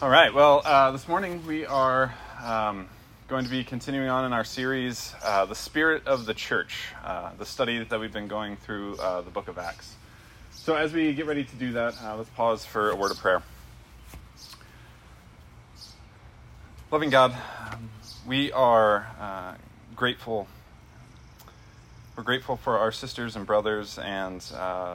All right, well, this morning we are going to be continuing on in our series, The Spirit of the Church, the study that we've been going through the book of Acts. So as we get ready to do that, let's pause for a word of prayer. Loving God, we are grateful. We're grateful for our sisters and brothers and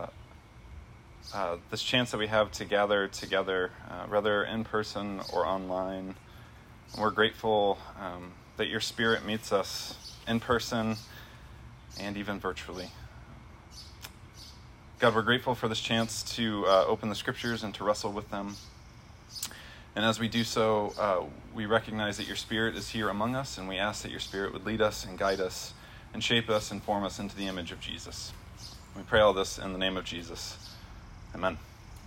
this chance that we have to gather together, whether in person or online. And we're grateful that your Spirit meets us in person and even virtually. God, we're grateful for this chance to open the Scriptures and to wrestle with them. And as we do so, we recognize that your Spirit is here among us, and we ask that your Spirit would lead us and guide us and shape us and form us into the image of Jesus. We pray all this in the name of Jesus. Amen.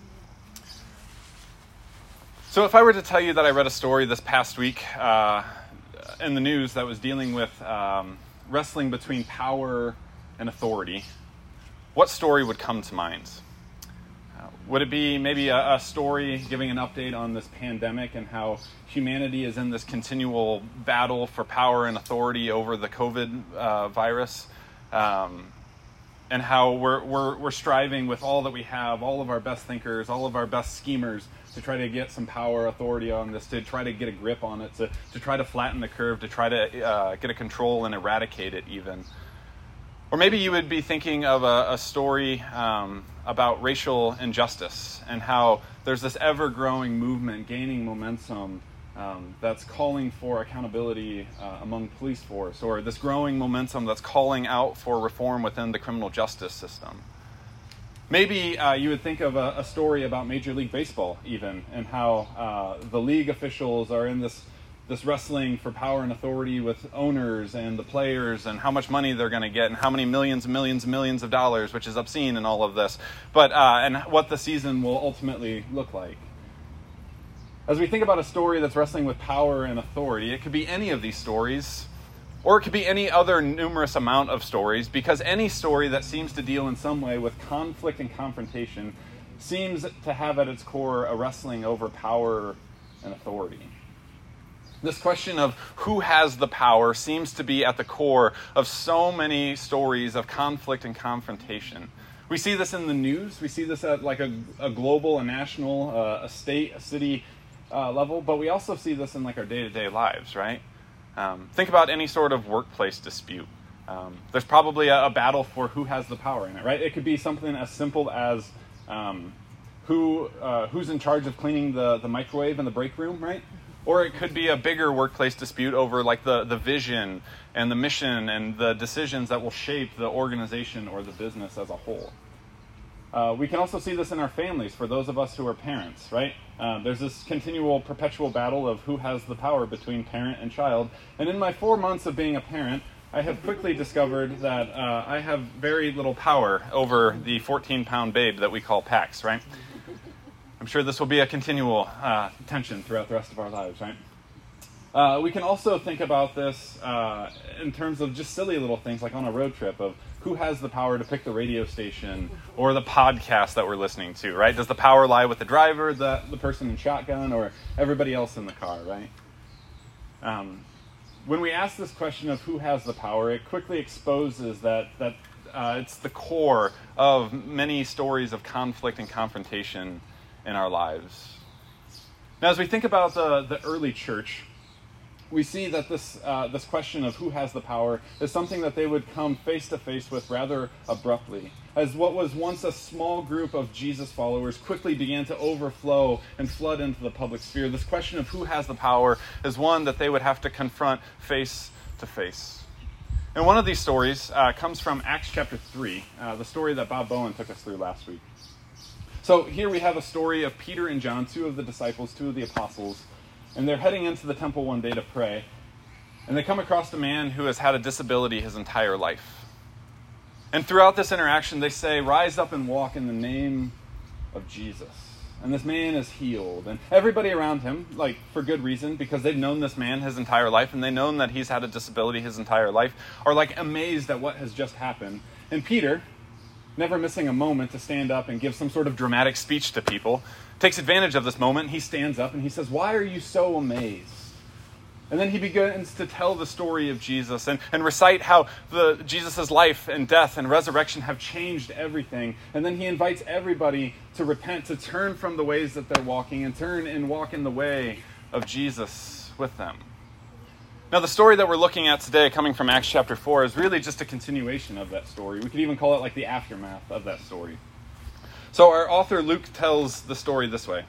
So if I were to tell you that I read a story this past week in the news that was dealing with wrestling between power and authority, what story would come to mind? Would it be maybe a story giving an update on this pandemic and how humanity is in this continual battle for power and authority over the COVID virus? And how we're striving with all that we have, all of our best thinkers, all of our best schemers, to try to get some power, authority on this, to try to get a grip on it, to try to flatten the curve, to try to get a control and eradicate it even. Or maybe you would be thinking of a story about racial injustice and how there's this ever-growing movement gaining momentum that's calling for accountability among police force, or this growing momentum that's calling out for reform within the criminal justice system. Maybe you would think of a story about Major League Baseball even, and how the league officials are in this wrestling for power and authority with owners and the players, and how much money they're going to get, and how many millions and millions and millions of dollars, which is obscene in all of this, but and what the season will ultimately look like. As we think about a story that's wrestling with power and authority, it could be any of these stories, or it could be any other numerous amount of stories, because any story that seems to deal in some way with conflict and confrontation seems to have at its core a wrestling over power and authority. This question of who has the power seems to be at the core of so many stories of conflict and confrontation. We see this in the news. We see this at like a global, a national, a state, a city level, but we also see this in like our day-to-day lives, right? Think about any sort of workplace dispute. There's probably a battle for who has the power in it, right? It could be something as simple as who's in charge of cleaning the microwave in the break room, right? Or it could be a bigger workplace dispute over like the vision and the mission and the decisions that will shape the organization or the business as a whole. We can also see this in our families for those of us who are parents, right? There's this continual, perpetual battle of who has the power between parent and child. And in my 4 months of being a parent, I have quickly discovered that I have very little power over the 14-pound babe that we call Pax, right? I'm sure this will be a continual tension throughout the rest of our lives, right? We can also think about this in terms of just silly little things like on a road trip of who has the power to pick the radio station or the podcast that we're listening to, right? Does the power lie with the driver, the person in shotgun, or everybody else in the car, right? When we ask this question of who has the power, it quickly exposes that it's the core of many stories of conflict and confrontation in our lives. Now, as we think about the early church, we see that this question of who has the power is something that they would come face to face with rather abruptly, as what was once a small group of Jesus followers quickly began to overflow and flood into the public sphere. This question of who has the power is one that they would have to confront face to face. And one of these stories comes from Acts chapter 3, the story that Bob Bowen took us through last week. So here we have a story of Peter and John, two of the disciples, two of the apostles, and they're heading into the temple one day to pray, and they come across a man who has had a disability his entire life. And throughout this interaction, they say, "Rise up and walk in the name of Jesus." And this man is healed. And everybody around him, like for good reason, because they've known this man his entire life, and they've known that he's had a disability his entire life, are like amazed at what has just happened. And Peter, never missing a moment to stand up and give some sort of dramatic speech to people, takes advantage of this moment. He stands up and he says, "Why are you so amazed?" And then he begins to tell the story of Jesus and recite how Jesus' life and death and resurrection have changed everything. And then he invites everybody to repent, to turn from the ways that they're walking and turn and walk in the way of Jesus with them. Now, the story that we're looking at today, coming from Acts chapter 4, is really just a continuation of that story. We could even call it like the aftermath of that story. So our author Luke tells the story this way.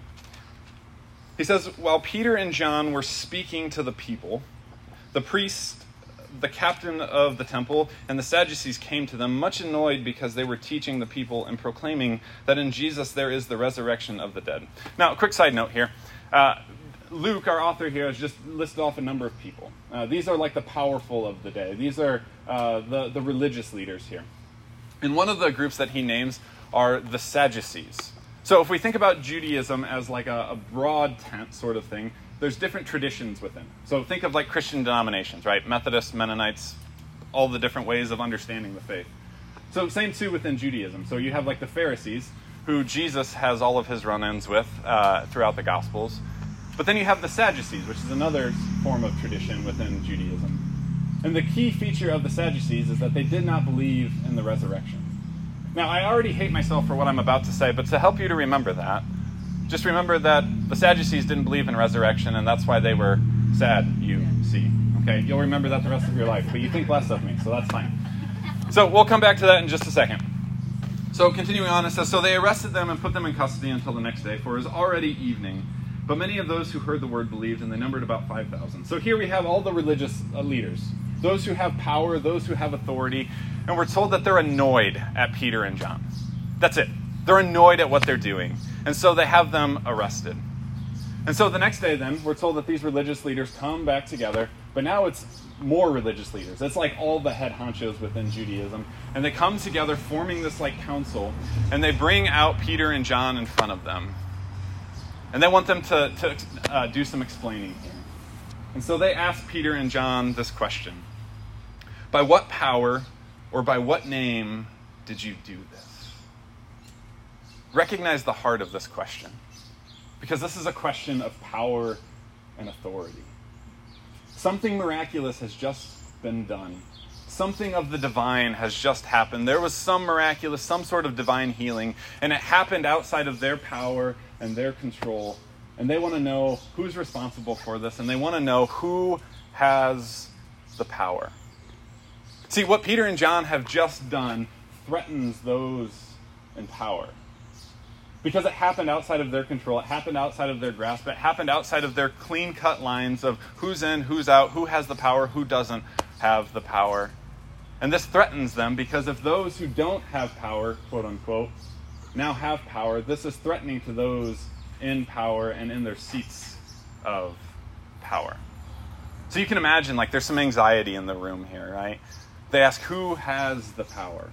He says, "While Peter and John were speaking to the people, the priest, the captain of the temple, and the Sadducees came to them, much annoyed because they were teaching the people and proclaiming that in Jesus there is the resurrection of the dead." Now, a quick side note here. Luke, our author here, has just listed off a number of people. These are like the powerful of the day. These are the religious leaders here. And one of the groups that he names are the Sadducees. So if we think about Judaism as like a broad tent sort of thing, there's different traditions within. So think of like Christian denominations, right? Methodists, Mennonites, all the different ways of understanding the faith. So same too within Judaism. So you have like the Pharisees, who Jesus has all of his run-ins with throughout the Gospels. But then you have the Sadducees, which is another form of tradition within Judaism. And the key feature of the Sadducees is that they did not believe in the resurrection. Now, I already hate myself for what I'm about to say, but to help you to remember that, just remember that the Sadducees didn't believe in resurrection, and that's why they were sad, you see. Okay, you'll remember that the rest of your life, but you think less of me, so that's fine. So we'll come back to that in just a second. So continuing on, it says, "So they arrested them and put them in custody until the next day, for it was already evening. But many of those who heard the word believed, and they numbered about 5,000. So here we have all the religious leaders, those who have power, those who have authority, and we're told that they're annoyed at Peter and John. That's it. They're annoyed at what they're doing, and so they have them arrested. And so the next day then, we're told that these religious leaders come back together, but now it's more religious leaders. It's like all the head honchos within Judaism, and they come together forming this like council, and they bring out Peter and John in front of them. And they want them to do some explaining here. And so they ask Peter and John this question: "By what power or by what name did you do this?" Recognize the heart of this question, because this is a question of power and authority. Something miraculous has just been done. Something of the divine has just happened. There was some miraculous, some sort of divine healing, and it happened outside of their power and their control. And they want to know who's responsible for this, and they want to know who has the power. See, what Peter and John have just done threatens those in power. Because it happened outside of their control, it happened outside of their grasp, it happened outside of their clean-cut lines of who's in, who's out, who has the power, who doesn't have the power. And this threatens them, because if those who don't have power, quote unquote, now have power, this is threatening to those in power and in their seats of power. So you can imagine, like, there's some anxiety in the room here, right? They ask, who has the power?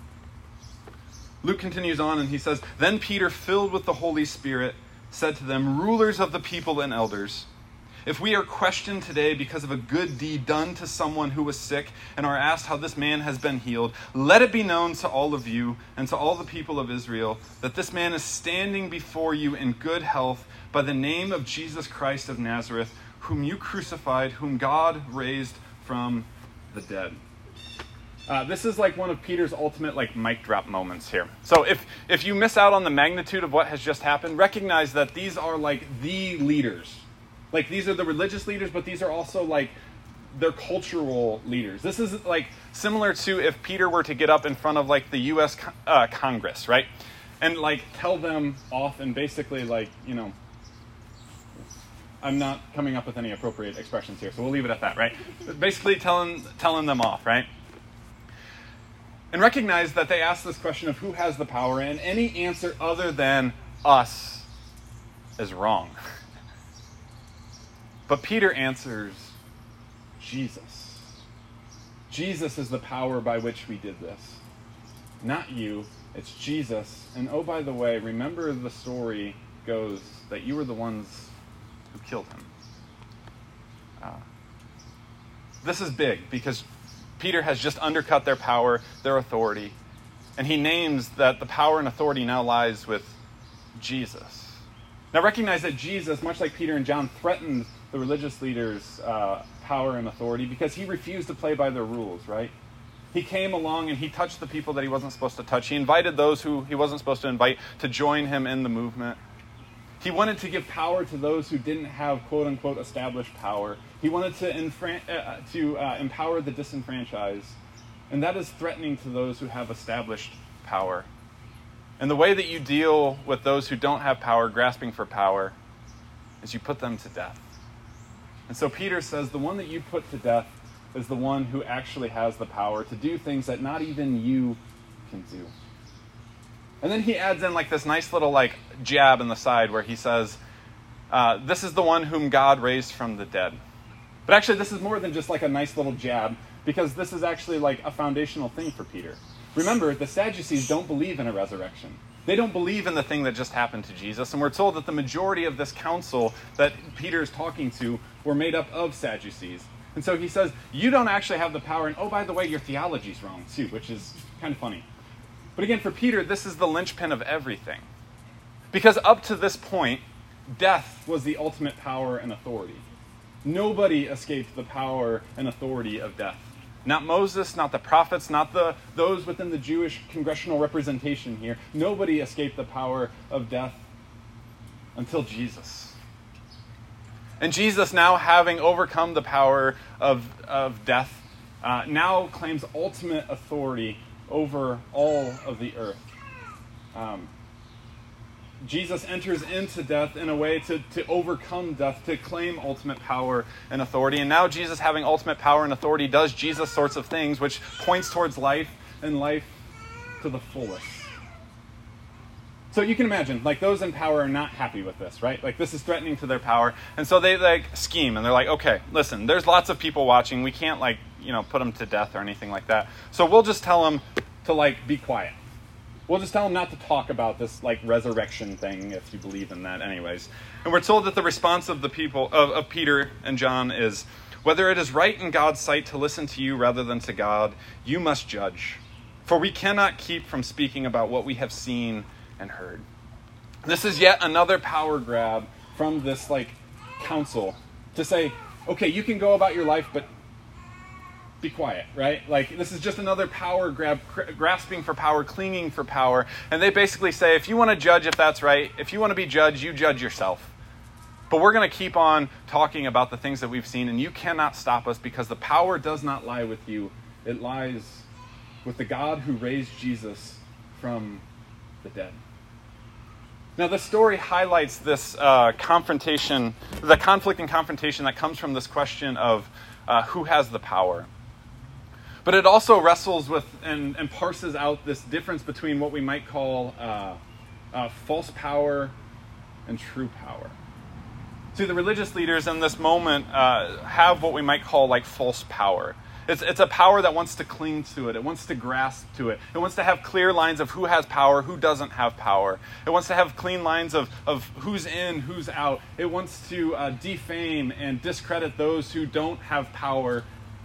Luke continues on and he says, "Then Peter, filled with the Holy Spirit, said to them, 'Rulers of the people and elders, if we are questioned today because of a good deed done to someone who was sick and are asked how this man has been healed, let it be known to all of you and to all the people of Israel that this man is standing before you in good health by the name of Jesus Christ of Nazareth, whom you crucified, whom God raised from the dead.'" This is like one of Peter's ultimate like mic drop moments here. So if you miss out on the magnitude of what has just happened, recognize that these are like the leaders. Like, these are the religious leaders, but these are also like their cultural leaders. This is like similar to if Peter were to get up in front of like the U.S. Congress, right? And like tell them off and basically like, you know, I'm not coming up with any appropriate expressions here, so we'll leave it at that, right? Basically telling them off, right? And recognize that they ask this question of who has the power, and any answer other than us is wrong. But Peter answers, Jesus. Jesus is the power by which we did this. Not you, it's Jesus. And oh, by the way, remember the story goes that you were the ones who killed him. This is big because Peter has just undercut their power, their authority, and he names that the power and authority now lies with Jesus. Now recognize that Jesus, much like Peter and John, threatened the religious leaders' power and authority because he refused to play by their rules, right? He came along and he touched the people that he wasn't supposed to touch. He invited those who he wasn't supposed to invite to join him in the movement. He wanted to give power to those who didn't have quote-unquote established power. He wanted to empower the disenfranchised. And that is threatening to those who have established power. And the way that you deal with those who don't have power, grasping for power, is you put them to death. And so Peter says the one that you put to death is the one who actually has the power to do things that not even you can do. And then he adds in like this nice little like jab in the side where he says, this is the one whom God raised from the dead. But actually this is more than just like a nice little jab, because this is actually like a foundational thing for Peter. Remember, the Sadducees don't believe in a resurrection. They don't believe in the thing that just happened to Jesus. And we're told that the majority of this council that Peter is talking to were made up of Sadducees. And so he says, you don't actually have the power. And oh, by the way, your theology's wrong too, which is kind of funny. But again, for Peter, this is the linchpin of everything. Because up to this point, death was the ultimate power and authority. Nobody escaped the power and authority of death. Not Moses, not the prophets, not those within the Jewish congressional representation here. Nobody escaped the power of death until Jesus. And Jesus, now having overcome the power of death, now claims ultimate authority over all of the earth. Jesus enters into death in a way to overcome death, to claim ultimate power and authority. And now Jesus, having ultimate power and authority, does Jesus sorts of things, which points towards life and life to the fullest. So you can imagine, like, those in power are not happy with this, right? Like, this is threatening to their power. And so they, like, scheme, and they're like, okay, listen, there's lots of people watching. We can't, like, put them to death or anything like that. So we'll just tell them to, like, be quiet. We'll just tell them not to talk about this, like, resurrection thing, if you believe in that anyways. And we're told that the response of the people, of Peter and John is, whether it is right in God's sight to listen to you rather than to God, you must judge. For we cannot keep from speaking about what we have seen and heard. This is yet another power grab from this, like, council to say, okay, you can go about your life, but be quiet, right? Like, this is just another power grab, grasping for power, clinging for power. And they basically say, if you want to judge if that's right, if you want to be judged, you judge yourself. But we're going to keep on talking about the things that we've seen, and you cannot stop us because the power does not lie with you. It lies with the God who raised Jesus from the dead. Now, the story highlights this confrontation, the conflict and confrontation that comes from this question of who has the power. But it also wrestles with and parses out this difference between what we might call false power and true power. See, the religious leaders in this moment have what we might call like false power. It's a power that wants to cling to it. It wants to grasp to it. It wants to have clear lines of who has power, who doesn't have power. It wants to have clean lines of who's in, who's out. It wants to defame and discredit those who don't have power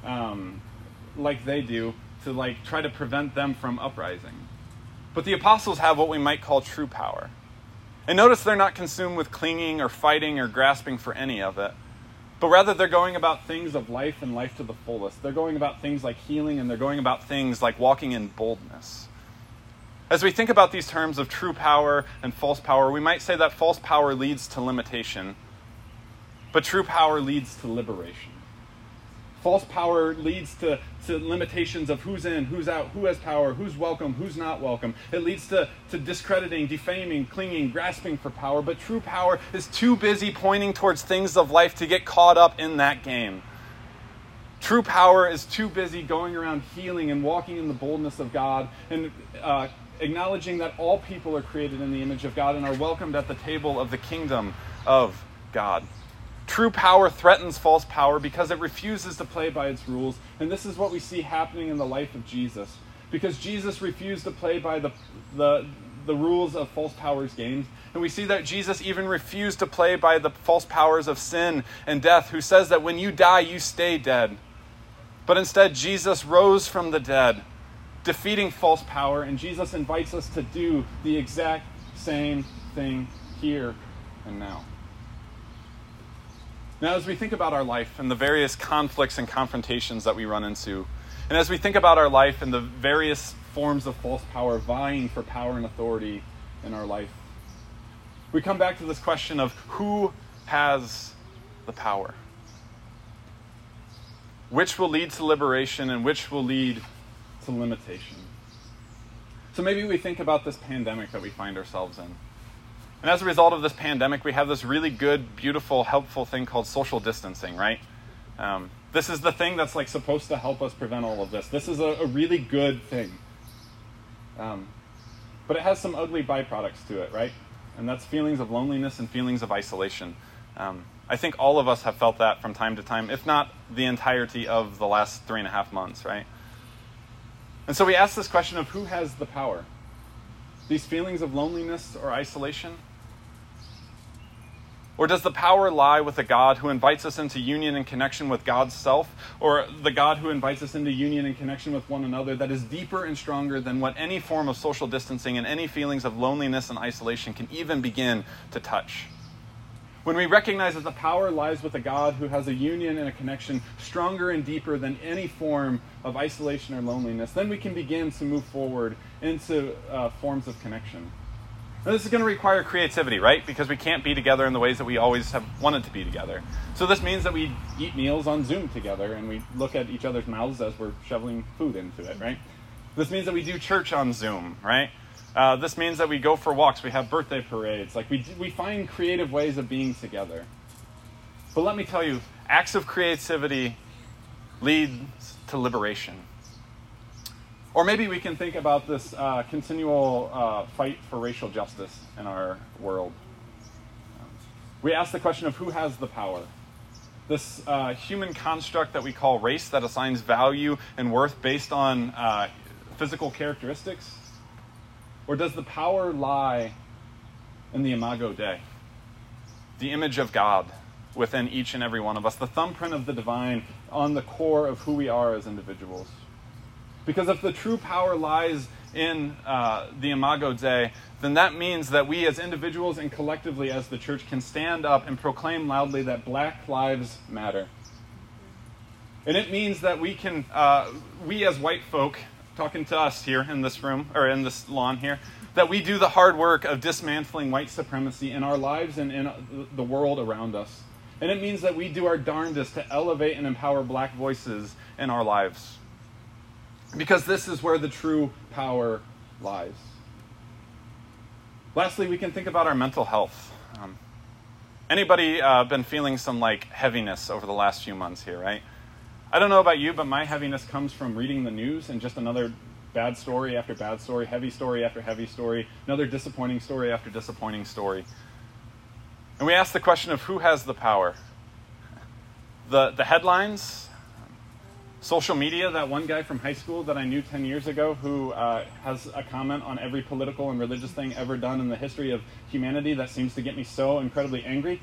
like they do, to like try to prevent them from uprising. But the apostles have what we might call true power. And notice they're not consumed with clinging or fighting or grasping for any of it. But rather, they're going about things of life and life to the fullest. They're going about things like healing, and they're going about things like walking in boldness. As we think about these terms of true power and false power, we might say that false power leads to limitation, but true power leads to liberation. False power leads to limitations of who's in, who's out, who has power, who's welcome, who's not welcome. It leads to discrediting, defaming, clinging, grasping for power. But true power is too busy pointing towards things of life to get caught up in that game. True power is too busy going around healing and walking in the boldness of God and acknowledging that all people are created in the image of God and are welcomed at the table of the kingdom of God. True power threatens false power because it refuses to play by its rules. And this is what we see happening in the life of Jesus. Because Jesus refused to play by the rules of false power's games. And we see that Jesus even refused to play by the false powers of sin and death, who says that when you die, you stay dead. But instead, Jesus rose from the dead, defeating false power. And Jesus invites us to do the exact same thing here and now. Now, as we think about our life and the various conflicts and confrontations that we run into, and as we think about our life and the various forms of false power vying for power and authority in our life, we come back to this question of who has the power? Which will lead to liberation and which will lead to limitation? So maybe we think about this pandemic that we find ourselves in. And as a result of this pandemic, we have this really good, beautiful, helpful thing called social distancing, right? This is the thing that's like supposed to help us prevent all of this. This is a really good thing. But it has some ugly byproducts to it, right? And that's feelings of loneliness and feelings of isolation. I think all of us have felt that from time to time, if not the entirety of the last 3.5 months, right? And so we ask this question of who has the power? These feelings of loneliness or isolation? Or does the power lie with the God who invites us into union and connection with God's self, or the God who invites us into union and connection with one another that is deeper and stronger than what any form of social distancing and any feelings of loneliness and isolation can even begin to touch? When we recognize that the power lies with a God who has a union and a connection stronger and deeper than any form of isolation or loneliness, then we can begin to move forward into forms of connection. Now, this is going to require creativity, right? Because we can't be together in the ways that we always have wanted to be together. So this means that we eat meals on Zoom together and we look at each other's mouths as we're shoveling food into it, right? This means that we do church on Zoom, right? This means that we go for walks, we have birthday parades. Like we find creative ways of being together. But let me tell you, acts of creativity leads to liberation. Or maybe we can think about this continual fight for racial justice in our world. We ask the question of who has the power. This human construct that we call race that assigns value and worth based on physical characteristics. Or does the power lie in the Imago Dei, the image of God within each and every one of us, the thumbprint of the divine on the core of who we are as individuals? Because if the true power lies in the Imago Dei, then that means that we as individuals and collectively as the church can stand up and proclaim loudly that Black lives matter. And it means that we can, we as white folk, talking to us here in this room, or in this lawn here, that we do the hard work of dismantling white supremacy in our lives and in the world around us. And it means that we do our darndest to elevate and empower Black voices in our lives. Because this is where the true power lies. Lastly, we can think about our mental health. Anybody been feeling some heaviness over the last few months here, right? I don't know about you, but my heaviness comes from reading the news and just another bad story after bad story, heavy story after heavy story, another disappointing story after disappointing story. And we ask the question of who has the power. The headlines, social media, that one guy from high school that I knew 10 years ago who has a comment on every political and religious thing ever done in the history of humanity that seems to get me so incredibly angry.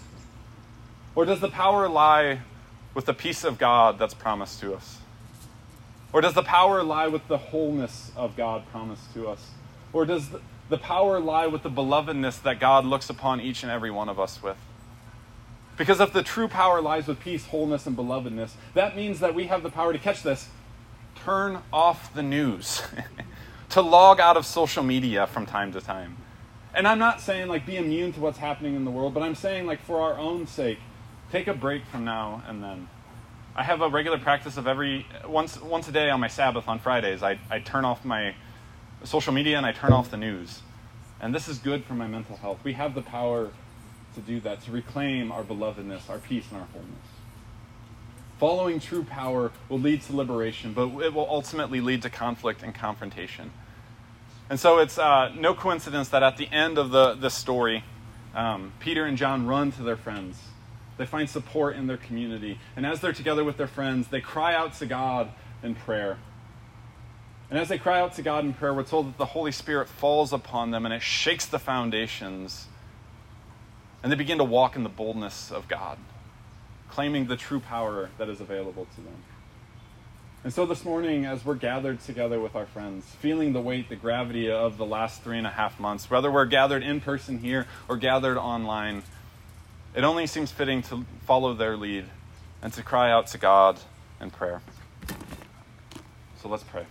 Or does the power lie with the peace of God that's promised to us? Or does the power lie with the wholeness of God promised to us? Or does the power lie with the belovedness that God looks upon each and every one of us with? Because if the true power lies with peace, wholeness, and belovedness, that means that we have the power to catch this, turn off the news, to log out of social media from time to time. And I'm not saying be immune to what's happening in the world, but I'm saying for our own sake, take a break from now and then. I have a regular practice of once a day on my Sabbath on Fridays, I turn off my social media and I turn off the news. And this is good for my mental health. We have the power to do that, to reclaim our belovedness, our peace, and our wholeness. Following true power will lead to liberation, but it will ultimately lead to conflict and confrontation. And so it's no coincidence that at the end of this story, Peter and John run to their friends. They find support in their community. And as they're together with their friends, they cry out to God in prayer. And as they cry out to God in prayer, we're told that the Holy Spirit falls upon them and it shakes the foundations. And they begin to walk in the boldness of God, claiming the true power that is available to them. And so this morning, as we're gathered together with our friends, feeling the weight, the gravity of the last 3.5 months, whether we're gathered in person here or gathered online, it only seems fitting to follow their lead and to cry out to God in prayer. So let's pray.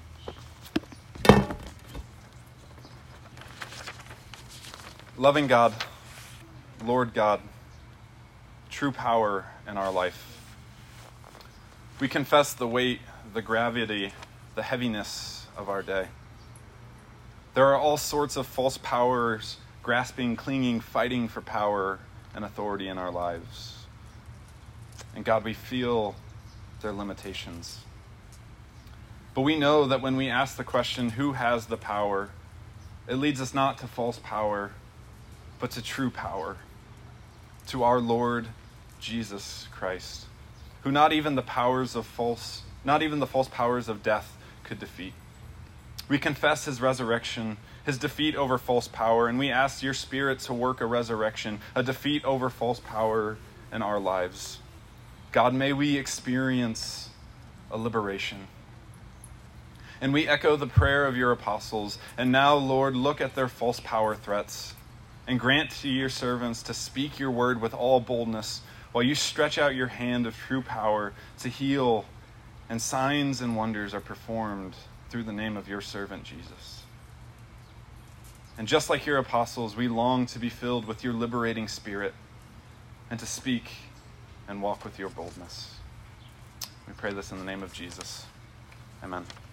Loving God, Lord God, true power in our life, we confess the weight, the gravity, the heaviness of our day. There are all sorts of false powers grasping, clinging, fighting for power and authority in our lives. And God, we feel their limitations. But we know that when we ask the question, who has the power, it leads us not to false power, but to true power, to our Lord Jesus Christ, who not even the false powers of death could defeat. We confess his resurrection, his defeat over false power, and we ask your Spirit to work a resurrection, a defeat over false power in our lives. God, may we experience a liberation. And we echo the prayer of your apostles, and now, Lord, look at their false power threats, and grant to your servants to speak your word with all boldness, while you stretch out your hand of true power to heal, and signs and wonders are performed through the name of your servant Jesus. And just like your apostles, we long to be filled with your liberating Spirit and to speak and walk with your boldness. We pray this in the name of Jesus. Amen.